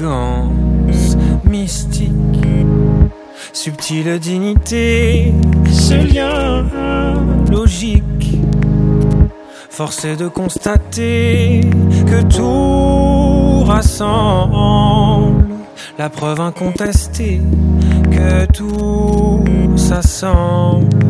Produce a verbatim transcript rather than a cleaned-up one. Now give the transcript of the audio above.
élégance mystique, subtile dignité, ce lien logique. Force est de constater que tout rassemble, la preuve incontestée que tout s'assemble.